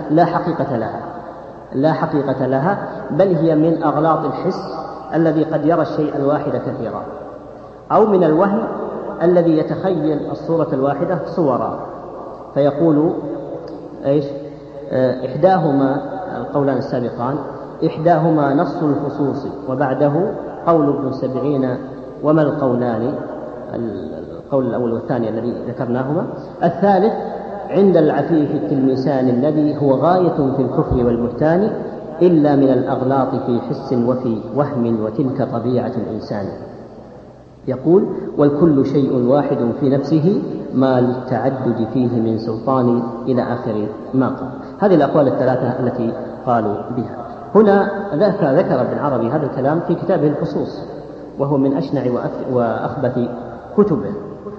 Speaker 2: لا حقيقة لها، بل هي من أغلاط الحس الذي قد يرى الشيء الواحد كثيرا، أو من الوهم الذي يتخيل الصورة الواحدة صورا. فيقول إيش؟ إحداهما القولان السابقان، إحداهما نص الخصوص وبعده قول ابن سبعين. وما القولان؟ القول الأول والثاني الذي ذكرناهما. الثالث عند العفيف التلمسان الذي هو غاية في الكفر والبهتان، إلا من الأغلاط في حس وفي وهم، وتلك طبيعة الإنسان. يقول: والكل شيء واحد في نفسه ما للتعدد فيه من سلطان، إلى آخر ما قال. هذه الأقوال الثلاثة التي قالوا بها. هنا ذكر ابن عربي هذا الكلام في كتابه الفصوص، وهو من أشنع وأخبث كتبه،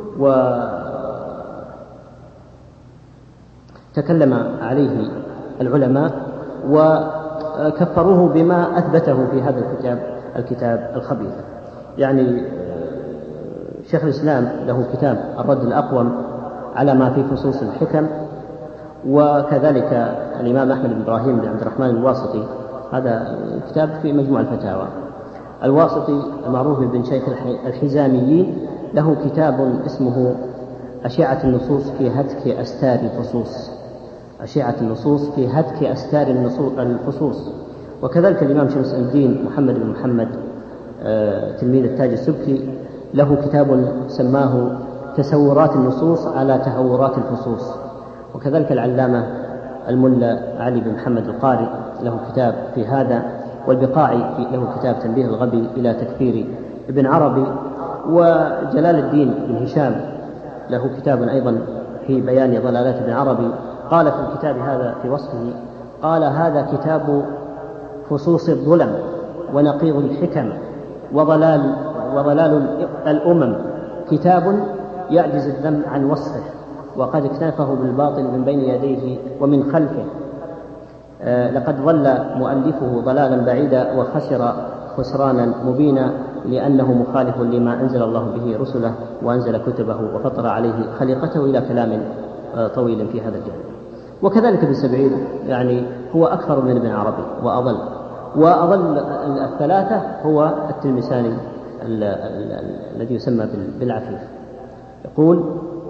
Speaker 2: وتكلم عليه العلماء وكفروه بما أثبته في هذا الكتاب الخبيث. يعني شيخ الإسلام له كتاب الرد الأقوم على ما في فصوص الحكم. وكذلك الإمام أحمد بن إبراهيم بن عبد الرحمن الواسطي، هذا كتاب في مجموع الفتاوى. الواسطي المعروف بن شيخ الحزاميين له كتاب اسمه أشعة النصوص في هتك أستار الفصوص، أشعة النصوص في هتك أستار الفصوص. وكذلك الإمام شمس الدين محمد بن محمد تلميذ التاج السبكي له كتاب سماه تسورات النصوص على تهورات الفصوص. وكذلك العلامة الملا علي بن محمد القاري له كتاب في هذا، والبقاعي له كتاب تنبيه الغبي إلى تكفير ابن عربي. وجلال الدين بن هشام له كتاب أيضا في بيان ضلالات ابن عربي، قال في الكتاب هذا في وصفه، قال: هذا كتاب فصوص الظلم ونقيض الحكم وضلال الأمم، كتاب يعجز الذم عن وصفه، وقد اكتنفه بالباطل من بين يديه ومن خلفه. لقد ضل مؤلفه ضلالا بعيدا وخسر خسرانا مبينا، لأنه مخالف لما أنزل الله به رسله وأنزل كتبه وفطر عليه خليقته، إلى كلام طويل في هذا الجانب. وكذلك ابن سبعين يعني هو أكثر من ابن عربي وأضل الثلاثة هو التلمساني الذي يسمى بالعفيف. يقول: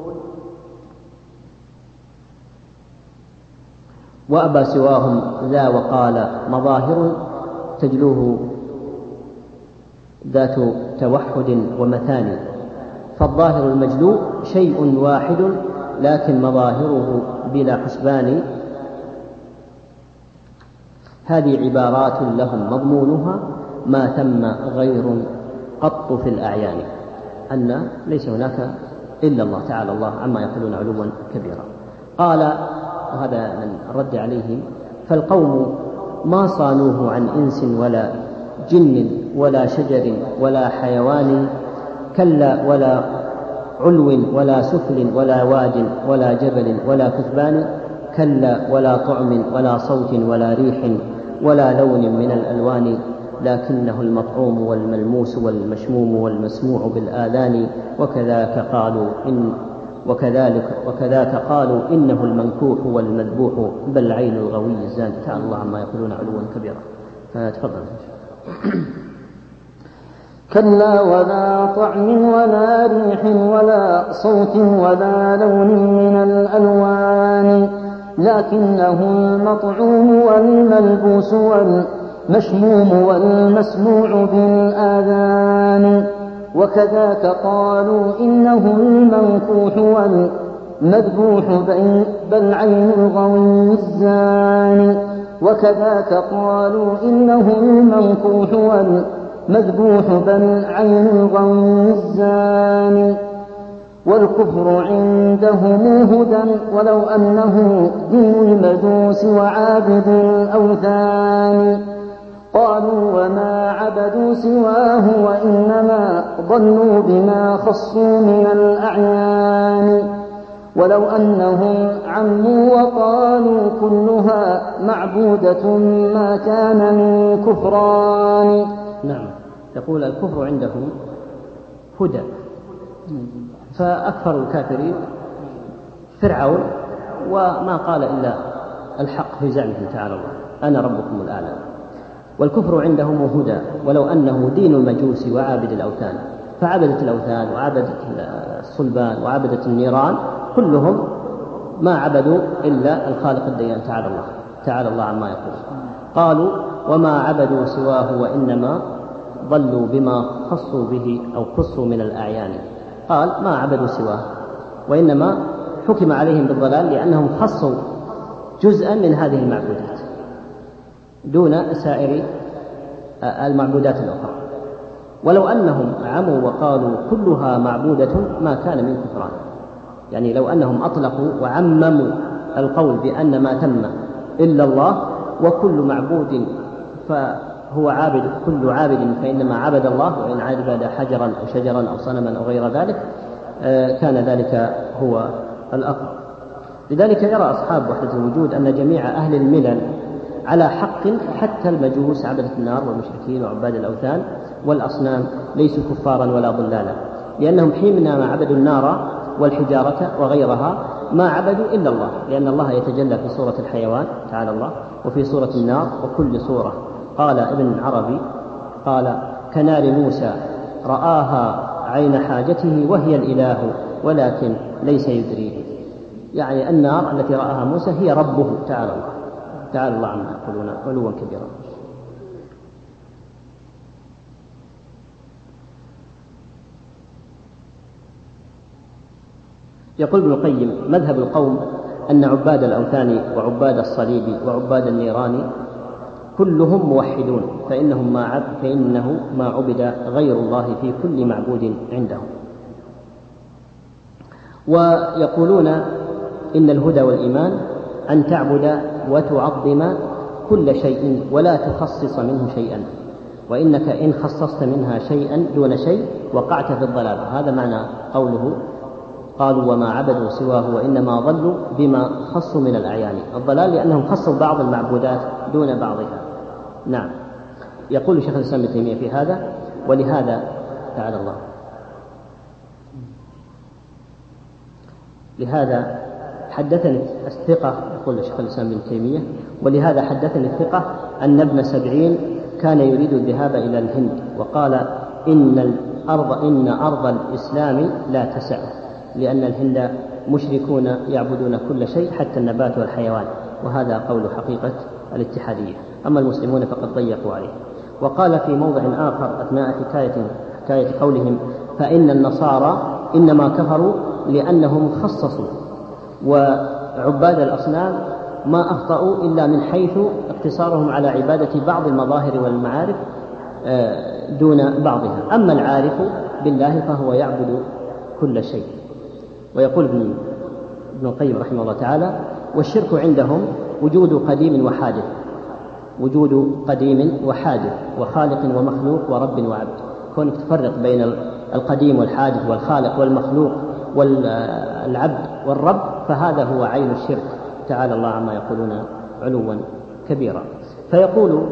Speaker 2: وأبى سواهم ذا وقال مظاهر تجلوه ذات توحد ومثاني، فالظاهر المجلو شيء واحد لكن مظاهره بلا حسبان. هذه عبارات لهم مضمونها ما ثم غير قط في الأعيان، أن ليس هناك إلا الله تعالى الله عما يقولون علوا كبيرا. قال، وهذا من الرد عليهم: فالقوم ما صانوه عن إنس ولا جن ولا شجر ولا حيوان، كلا ولا علو ولا سفل ولا واد ولا جبل ولا كثبان، كلا ولا طعم ولا صوت ولا ريح ولا لون من الألوان، لكنه المطعوم والملموس والمشموم والمسموع بالآذان، وكذاك قالوا إنه المنكوح والمذبوح بل عين الغوي الزان. تعالى الله عما يقولون علوا كبيرا. فتفضل.
Speaker 4: كلا ولا طعم ولا ريح ولا صوت ولا لون من الألوان، لكنه المطعوم والملبوس والمشموم والمسموع بالآذان. وكذاك قالوا إنه المنكوح والمذبوح بل عين الغوي الزاني. وكذاك قالوا إنه المنكوح والمذبوح بل عين الغوي الزاني. والكفر عندهم هدى ولو أنه دين المجوس وعابد الأوثان. قالوا وما عبدوا سواه وإنما ضلوا بما خصوا من الأعيان. ولو أنهم عموا وقالوا كلها معبودة ما كان من كفران.
Speaker 2: نعم، يقول الكفر عندهم هدى، فأكثر الكافرين فرعون، وما قال إلا الحق في زعمه تعالى الله أنا ربكم الأعلى. والكفر عندهم هدى ولو أنه دين المجوس وعابد الأوثان، فعبدت الأوثان وعبدت الصلبان وعبدت النيران كلهم ما عبدوا إلا الخالق الديان تعالى الله عما يقول. قالوا وما عبدوا سواه وإنما ضلوا بما خصوا به أو خصوا من الأعيان. قال ما عبدوا سواه، وإنما حكم عليهم بالضلال لأنهم خصوا جزءا من هذه المعبودات دون سائر المعبودات الأخرى. ولو أنهم عموا وقالوا كلها معبودة ما كان من كفران، يعني لو أنهم أطلقوا وعمموا القول بأن ما تم إلا الله وكل معبود فهو عابد، كل عابد فإنما عبد الله، وإن عبد حجرا أو شجرا أو صنما أو غير ذلك كان ذلك هو الأقرب. لذلك يرى أصحاب وحدة الوجود أن جميع أهل الملل على حق، حتى المجوس عبدة النار والمشركين وعباد الأوثان والأصنام ليسوا كفارا ولا ضلالا، لأنهم حينما عبدوا النار والحجارة وغيرها ما عبدوا إلا الله، لأن الله يتجلى في سورة الحيوان تعالى الله، وفي سورة النار، وكل سورة. قال ابن العربي قال: كنار موسى رآها عين حاجته وهي الإله ولكن ليس يدريه. يعني النار التي رآها موسى هي ربه تعالى الله، تعالى الله عما يقولون علوا كبيرا. يقول ابن القيم: مذهب القوم أن عباد الأوثان وعباد الصليب وعباد النيران كلهم موحدون، فإنه ما عبد غير الله في كل معبود عندهم. ويقولون إن الهدى والإيمان أن تعبد وتعظم كل شيء ولا تخصص منه شيئا، وإنك إن خصصت منها شيئا دون شيء وقعت في الضلال. هذا معنى قوله: قالوا وما عبدوا سواه وإنما ضلوا بما خصوا من الأعيان. الضلال لأنهم خصوا بعض المعبودات دون بعضها. نعم. يقول شيخ الإسلام ابن تيمية في هذا: ولهذا تعالى الله، لهذا حدثني الثقة، يقول شيخ الإسلام ابن تيمية: ولهذا حدثني الثقة أن ابن 70 كان يريد الذهاب إلى الهند، وقال إن أرض الإسلام لا تسع، لأن الهند مشركون يعبدون كل شيء حتى النبات والحيوان، وهذا قول حقيقة الاتحادية، أما المسلمون فقد ضيقوا عليه. وقال في موضع آخر أثناء حكاية قولهم: فإن النصارى إنما كفروا لأنهم خصصوا، وعباد الأصنام ما أخطأوا إلا من حيث اقتصارهم على عبادة بعض المظاهر والمعارف دون بعضها، أما العارف بالله فهو يعبد كل شيء. ويقول ابن القيم رحمه الله تعالى: والشرك عندهم وجود قديم وحادث، وجود قديم وحادث، وخالق ومخلوق ورب وعبد. كونك تفرق بين القديم والحادث والخالق والمخلوق والعبد والرب، فهذا هو عين الشرك تعالى الله عما يقولون علوا كبيرا. فيقول: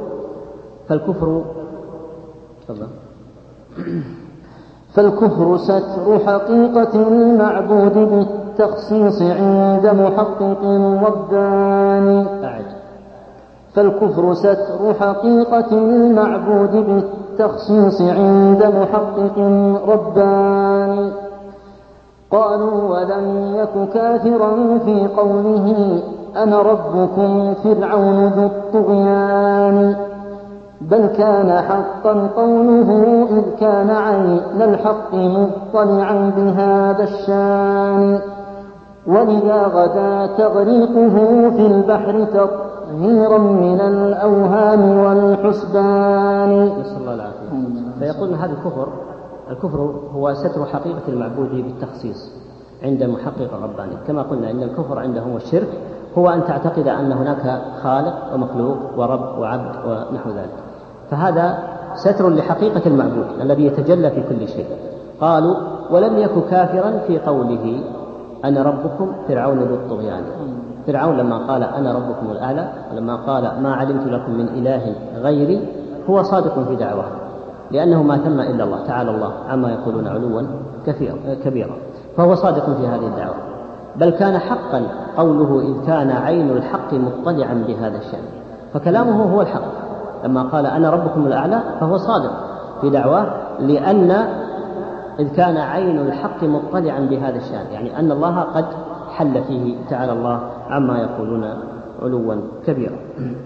Speaker 4: فالكفر ستر حقيقة المعبود بالتخصيص عند محقق رباني. فالكفر ستر حقيقة المعبود بالتخصيص عند محقق رباني. قالوا ولم يك كافرا في قوله أنا ربكم فرعون ذو الطغيان، بل كان حقا قوله إذ كان عين الحق مطلعا بهذا الشان، ولذا غدا تغريقه في البحر تطهيرا من الأوهام والحسبان.
Speaker 2: نسأل الله العافية. فيقول هذا الكفر هو ستر حقيقة المعبود بالتخصيص عند محقق رباني. كما قلنا إن الكفر عندهم والشرك هو أن تعتقد أن هناك خالق ومخلوق ورب وعبد ونحو ذلك، فهذا ستر لحقيقة المعبود الذي يتجلى في كل شيء. قالوا ولم يك كافرا في قوله أنا ربكم فرعون ذو الطغيان. فرعون لما قال أنا ربكم الأعلى، ولما قال ما علمت لكم من إله غيري، هو صادق في دعواه، لأنه ما ثم إلا الله تعالى الله عما يقولون علوا كبيرا، فهو صادق في هذه الدعوة. بل كان حقا قوله إذ كان عين الحق مطلعا بهذا الشأن، فكلامه هو الحق. لما قال أنا ربكم الأعلى فهو صادق في دعواه، لأن إذ كان عين الحق مطلعا بهذا الشأن، يعني أن الله قد حل فيه تعالى الله عما يقولون علوا كبيرا.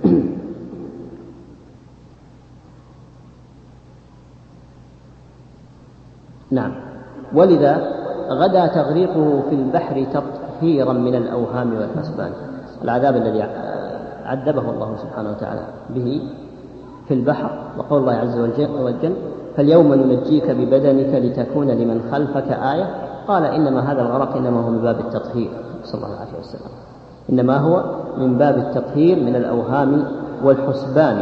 Speaker 2: نعم. ولذا غدا تغريقه في البحر تطهيرا من الأوهام والحسبان. العذاب الذي عذبه الله سبحانه وتعالى به في البحر، وقول الله عز وجل فاليوم ننجيك ببدنك لتكون لمن خلفك آية. قال إنما هذا الغرق إنما هو من باب التطهير، صلى الله عليه وسلم، إنما هو من باب التطهير من الأوهام والحسبان.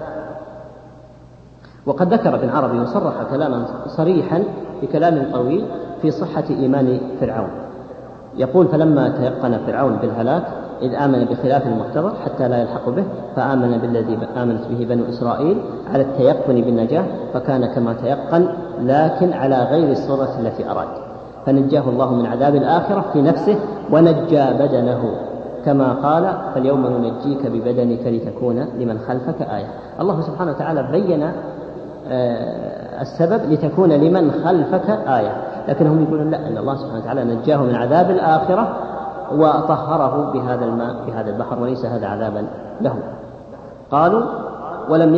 Speaker 2: وقد ذكر ابن عربي وصرح كلاما صريحا بكلام طويل في صحة إيمان فرعون. يقول فلما تيقن فرعون بالهلاك إذ آمن بخلاف المقتضى حتى لا يلحق به، فآمن بالذي آمنت به بنو إسرائيل على التيقن بالنجاة، فكان كما تيقن لكن على غير الصورة التي أراد. فنجاه الله من عذاب الآخرة في نفسه ونجى بدنه، كما قال فاليوم ننجيك ببدنك لتكون لمن خلفك آية. الله سبحانه وتعالى بين السبب لتكون لمن خلفك آية، لكنهم يقولون لا، أن الله سبحانه وتعالى نجاه من عذاب الآخرة وطهره بهذا الماء بهذا البحر وليس هذا عذابا له. قالوا ولم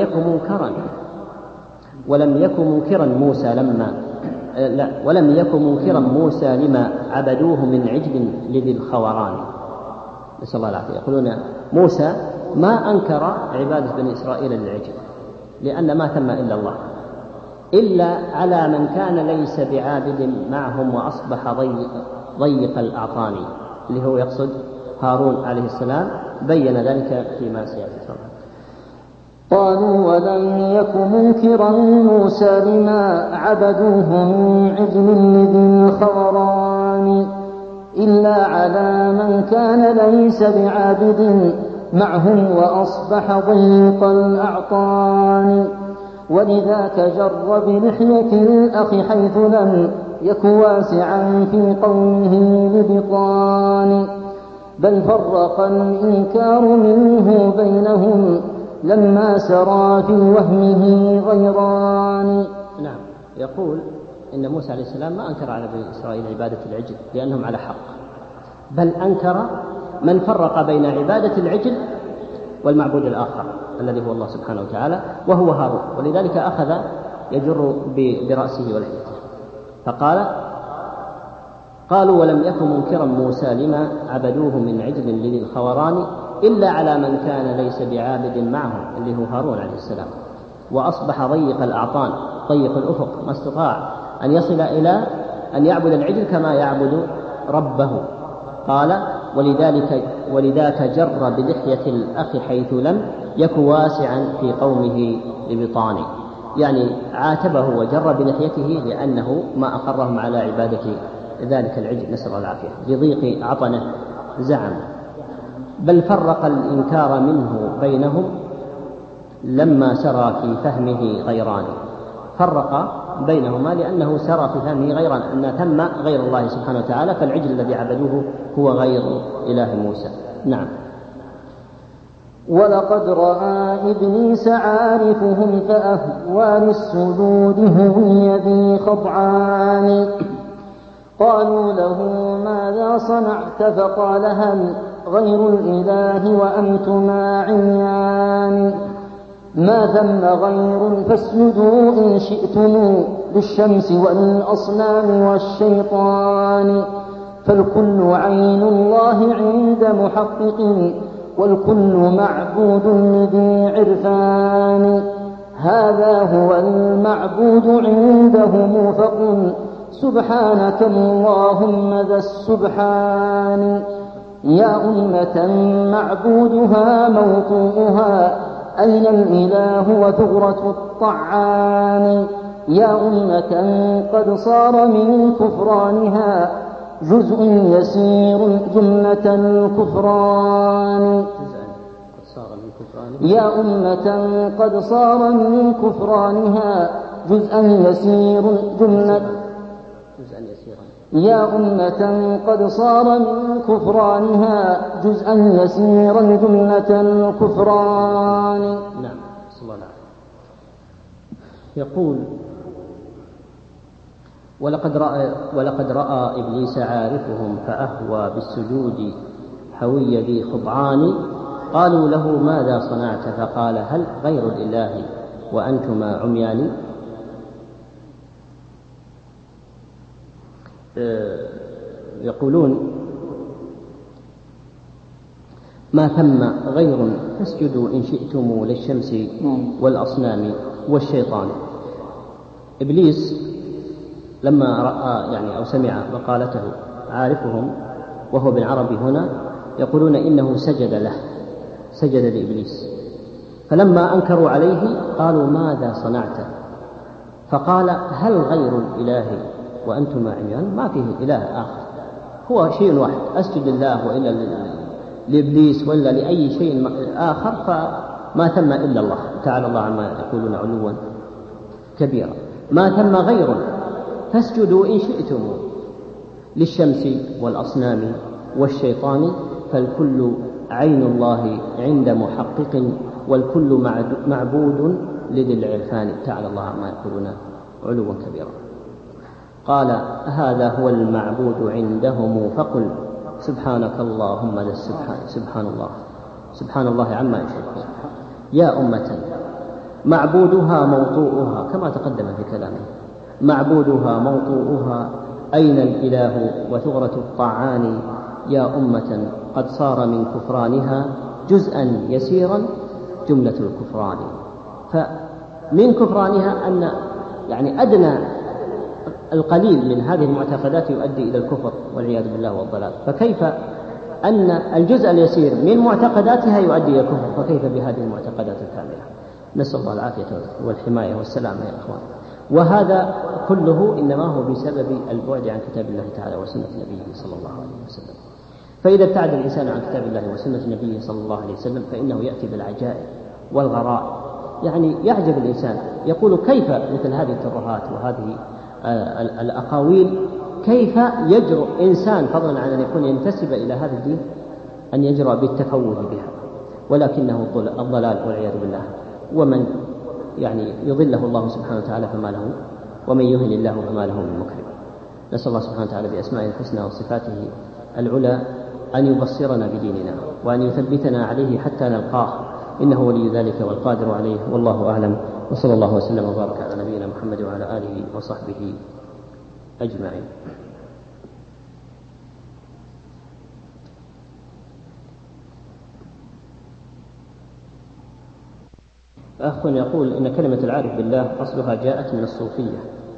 Speaker 2: يكن منكرا موسى لما عبدوه من عجل لذي الخوران. نسأل الله العافية. يقولون موسى ما أنكر عبادة بني إسرائيل للعجل، لأن ما ثم إلا الله، إلا على من كان ليس بعابد معهم وأصبح ضيق الأعطان، اللي هو يقصد هارون عليه السلام، بين ذلك فيما سيأتي.
Speaker 4: قالوا ولم يك منكرا موسى لما عبدوه من عجل لذي الخوران، إلا على من كان ليس بعابد معهم وأصبح ضيق الأعطان، ولذاك جر بلحية الأخ حيث لم يك واسعا في قومه لبطان، بل فرق الإنكار منه بينهم لما سرى في وهمه غيران.
Speaker 2: نعم، يقول إن موسى عليه السلام ما أنكر على بني إسرائيل عبادة العجل لأنهم على حق، بل أنكر من فرق بين عبادة العجل والمعبود الآخر الذي هو الله سبحانه وتعالى وهو هارون، ولذلك أخذ يجر برأسه ولحيته. قالوا ولم يكن منكرا موسى لما عبدوه من عجل لذي الخوران، إلا على من كان ليس بعابد معهم اللي هو هارون عليه السلام، وأصبح ضيق الأعطان، ضيق الأفق، ما استطاع أن يصل إلى أن يعبد العجل كما يعبد ربه. قال ولذاك جر بلحية الأخ حيث لم يك واسعا في قومه لبطان، يعني عاتبه وجر بلحيته لأنه ما أقرهم على عبادة ذلك العجل، نسأل الله العافية، لضيق عطنه زعم. بل فرق الإنكار منه بينهم لما سرى في فهمه غيران، فرق بينهما لأنه سرى في فهمه غيران، أن ثم غير الله سبحانه وتعالى، فالعجل الذي عبدوه هو غير إله موسى. نعم.
Speaker 4: ولقد رأى إبليس عارفهم فأهوى للسجود هوي ذي خضعان، قالوا له ماذا صنعت فقال هل غير الإله وأنتما عميان، ما ثم غير فاسجدوا إن شئتم للشمس والأصنام والشيطان، فالكل عين الله عند محقق والكل معبود لذي عرفان، هذا هو المعبود عندهم فقل سبحانك اللهم ذا السبحان، يا أمة معبودها موطوءها أين الإله وثغرة الطعان، يا أمة قد صار من كفرانها جزء يسير جملة الكفران، يا أمة قد صار من كفرانها جزءا يسير جملة يا أمة قد صار من كفرانها جزءا يسيرا جملة الكفران.
Speaker 2: نعم. صلى الله عليه وسلم. يقول ولقد رأى إبليس عارفهم فأهوى بالسجود هوي ذي خضعان، قالوا له ماذا صنعت فقال هل غير الإله وأنتما عميان. يقولون ما ثم غير فاسجدوا إن شئتم للشمس والأصنام والشيطان. إبليس لما رأى أو سمع مقالته عارفهم وهو بالعربي هنا، يقولون إنه سجد لإبليس، فلما أنكروا عليه قالوا ماذا صنعت فقال هل غير الإله وأنتم عميان، ما فيه إله آخر، هو شيء واحد، أسجد لله وإلا لإبليس ولا لأي شيء آخر، فما ثم إلا الله تعالى الله عما يقولون علوا كبيرا. ما ثم غير فاسجدوا إن شئتم للشمس والأصنام والشيطان، فالكل عين الله عند محقق، والكل معبود لذي العرفان، تعالى الله عما يقولون علوا كبيرا. قال: هذا هو المعبود عندهم، فقل سبحانك اللهم ذا السبحان، سبحان الله عما يشركون. يا أمة معبودها موطوءها، كما تقدم في كلامه، معبودها موطوءها، أين الإله وثغرة الطعان؟ يا أمة قد صار من كفرانها جزءا يسيرا جملة الكفران. فمن كفرانها أن يعني أدنى القليل من هذه المعتقدات يؤدي إلى الكفر والعياذ بالله والضلال، فكيف أن الجزء اليسير من معتقداتها يؤدي إلى الكفر، فكيف بهذه المعتقدات الكاملة؟ نسأل الله العافية والحماية والسلامة يا إخوان. وهذا كله إنما هو بسبب البعد عن كتاب الله تعالى وسنة نبيه صلى الله عليه وسلم. فإذا ابتعد الإنسان عن كتاب الله وسنة نبيه صلى الله عليه وسلم فإنه يأتي بالعجائب والغرائب. يعني يعجب الإنسان، يقول كيف مثل هذه الترهات وهذه الأقاويل، كيف يجرؤ إنسان فضلا عن أن يكون ينتسب إلى هذا الدين أن يجرؤ بالتفوه بها؟ ولكنه الضلال والعياذ بالله. ومن يعني يضله الله سبحانه وتعالى فما له، ومن يهن الله فما له من مكرم. نسأل الله سبحانه وتعالى بأسمائه الحسنى وصفاته العلى أن يبصرنا بديننا وأن يثبتنا عليه حتى نلقاه، إنه ولي ذلك والقادر عليه، والله أعلم. وصلى الله وسلم وبارك على نبينا محمد وعلى آله وصحبه أجمعين. أخ يقول إن كلمة العارف بالله أصلها جاءت من الصوفية،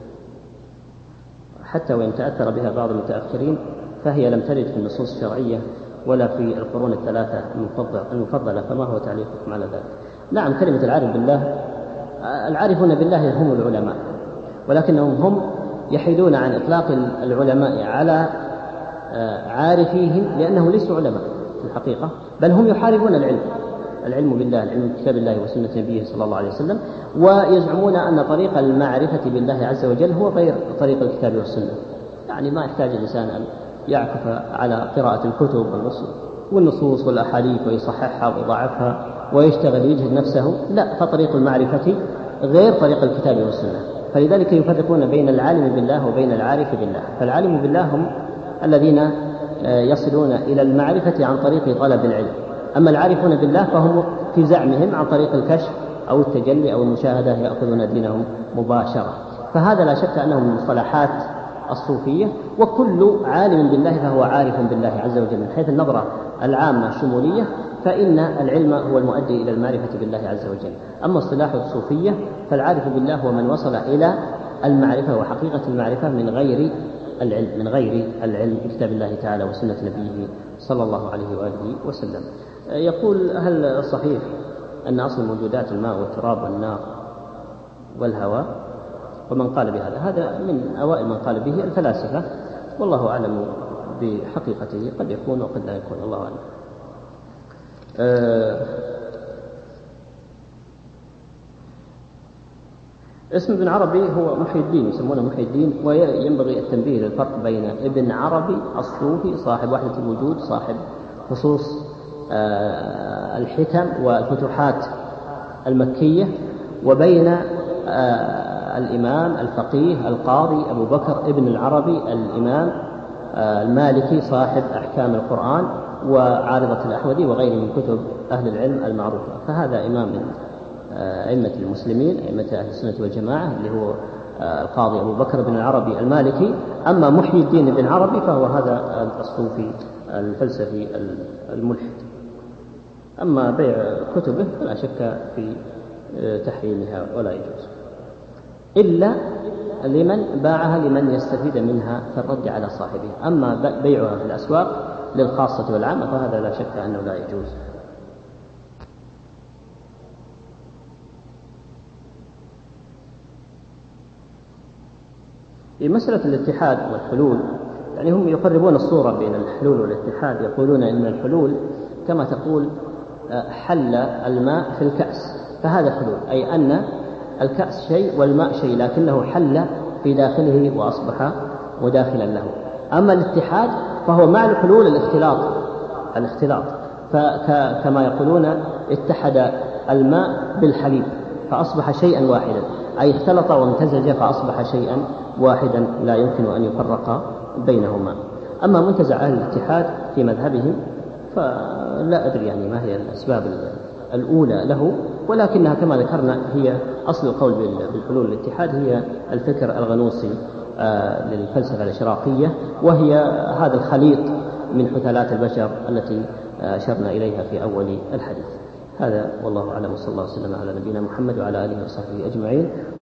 Speaker 2: حتى وإن تأثر بها بعض المتأخرين فهي لم ترد في النصوص الشرعية ولا في القرون الثلاثة المفضلة، فما هو تعليقكم على ذلك؟ نعم، كلمة العارف بالله، العارفون بالله هم العلماء، ولكنهم هم يحيدون عن إطلاق العلماء على عارفيهم لأنهم ليسوا علماء في الحقيقة، بل هم يحاربون العلم بالله، العلم بكتاب الله وسنة نبيه صلى الله عليه وسلم، ويزعمون أن طريق المعرفة بالله عز وجل هو غير طريق الكتاب والسنة. يعني ما يحتاج الإنسان أن يعكف على قراءة الكتب والنصوص والأحاديث ويصححها ويضعفها ويشتغل يجهد نفسه، لا، فطريق المعرفة غير طريق الكتاب والسنة. فلذلك يفرقون بين العالم بالله وبين العارف بالله. فالعالم بالله هم الذين يصلون إلى المعرفة عن طريق طلب العلم، أما العارفون بالله فهم في زعمهم عن طريق الكشف أو التجلي أو المشاهدة يأخذون دينهم مباشرة. فهذا لا شك أنه من مصطلحات الصوفية، وكل عالم بالله فهو عارف بالله عز وجل من حيث النظرة العامة الشمولية، فإن العلم هو المؤدي إلى المعرفة بالله عز وجل. أما اصطلاح الصوفية فالعارف بالله هو من وصل إلى المعرفة وحقيقة المعرفة من غير العلم بكتاب الله تعالى وسنة نبيه صلى الله عليه وآله وسلم. يقول: هل صحيح أن أصل الموجودات الماء والتراب والنار والهواء؟ ومن قال بهذا، هذا من أوائل من قال به الفلاسفة، والله أعلم بحقيقته، قد يكون وقد لا يكون، الله أعلم. اسم ابن عربي هو محي الدين، يسمونه محي الدين، وينبغي التنبيه للفرق بين ابن عربي الصوفي صاحب وحدة الوجود صاحب خصوص الحكم والفتوحات المكية، وبين الإمام الفقيه القاضي أبو بكر ابن العربي الإمام المالكي صاحب أحكام القرآن وعارضة الأحوذي وغيره من كتب أهل العلم المعروفة. فهذا إمام من أئمة المسلمين، أئمة أهل السنة والجماعة، اللي هو القاضي أبو بكر بن العربي المالكي. أما محي الدين بن عربي فهو هذا الصوفي الفلسفي الملحد. أما بيع كتبه فلا شك في تحريمها ولا يجوز، إلا لمن باعها لمن يستفيد منها في الرد على صاحبها. أما بيعها في الأسواق للخاصة والعامة فهذا لا شك أنه لا يجوز. في مسألة الاتحاد والحلول، يعني هم يقربون الصورة بين الحلول والاتحاد، يقولون إن الحلول كما تقول حل الماء في الكأس، فهذا حلول، أي أن الكأس شيء والماء شيء، لكنه حل في داخله وأصبح مداخلا له. أما الاتحاد فهو مع الحلول الاختلاط فكما يقولون اتحد الماء بالحليب فأصبح شيئا واحدا، أي اختلط وامتزج فأصبح شيئا واحدا لا يمكن أن يفرق بينهما. أما منتزع أهل الاتحاد في مذهبهم فلا أدري يعني ما هي الأسباب الأولى له، ولكنها كما ذكرنا هي أصل القول بالحلول الاتحاد هي الفكر الغنوصي للفلسفة الإشراقية، وهي هذا الخليط من حثالات البشر التي أشرنا إليها في أول الحديث. هذا والله أعلم، وصلى الله وسلم على نبينا محمد وعلى آله وصحبه أجمعين.